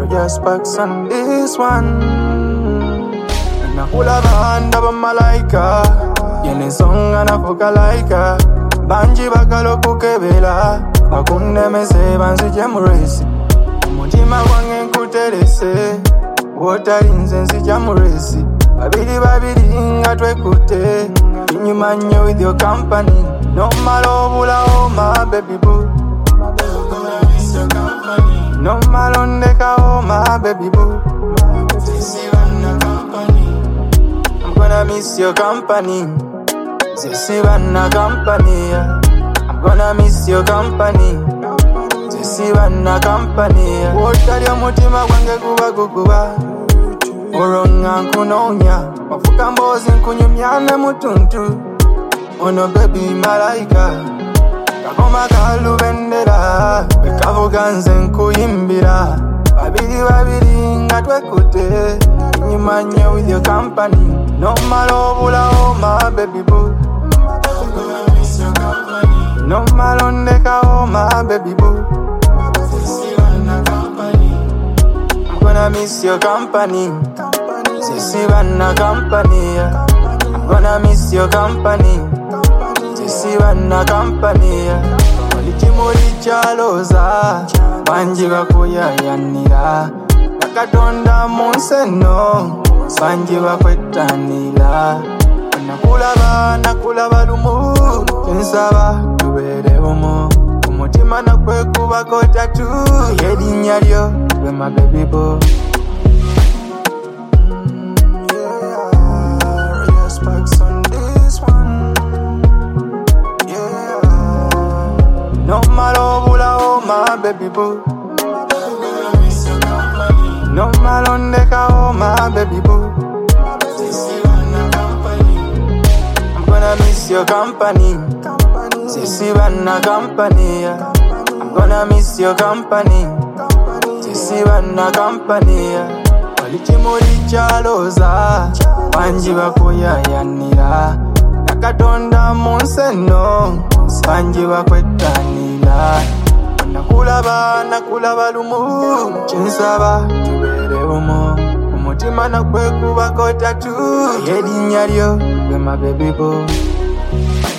Just box on this one. Nakula banda ba malaika, yene songa na fokalaika. Banji bakalo kukebela, bakunde mese banzi jamuresi. Umutima wange nkuterese, wotarinze nzi jamuresi. Babidi ngatwe kute, inyuma nyo with your company. No malo bula oh my baby boo. No malo ndeka oh my baby boo. I'm gonna miss your company. Zesivana company. I'm gonna miss your company. Zesivana company. Wotali omutima gwange guba guguba. Oronga nkunonya. Wafuka mbozi nkunyumyane mutuntu. Ono baby malaika. Kakoma kalubendera. Bekavuga nze nkuyimbira. Babidi ngatwe kute. Inyuma nyo with your company. No malo bula oh my baby boo. No malo ndeka oh my baby boo. I'm gonna miss your company. Zesivana company. I'm gonna miss your company. Zesivana company. Olikimuli chaloza banji bakuyayanira. Nakatonda munseno banji bakwetanira. Nakulaba lumu nsaba tubere omo. Umutima nakwe kubako tatu yedinya lyo gwe my baby boy. Sparks on this one. Yeah. No malo bula oh my baby boo. No malo ndeka oh my baby boo. I'm gonna miss your company. Zesivana company. I'm gonna miss your company. Zesivana company. Olikimuli chaloza banji bakuyayanira. Nakatonda munseno banji bakwetanira. Nakulaba lumu chinsaba tubere omo. Umutima nakwe kubako tatu yedinya lyo gwe my baby boy.